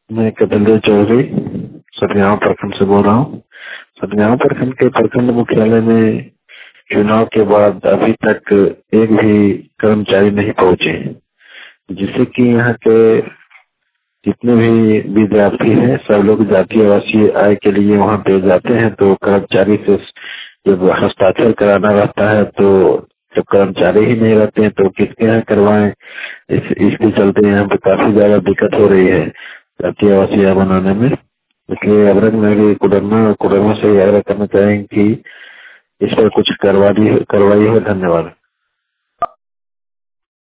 मैं कपिलदेव चौधरी सतगांव प्रखंड से बोल रहा हूँ। सतगांव प्रखंड के प्रखंड मुख्यालय में चुनाव के बाद अभी तक एक भी कर्मचारी नहीं पहुंचे, जिससे कि यहाँ के जितने भी विद्यार्थी हैं सब लोग जातीय आवासीय आय के लिए वहाँ पे जाते हैं। तो कर्मचारी से जब हस्ताक्षर कराना रहता है तो जब कर्मचारी ही नहीं रहते हैं तो किसके यहाँ करवाएं। इसके चलते यहाँ पे काफी ज्यादा दिक्कत हो रही है जातीय आवासीय आय बनाने में। इसलिए अवरक मेरी कुडरमा से आग्रह करना चाहेंगे कि इस पर कुछ कार्रवाई हो। धन्यवाद।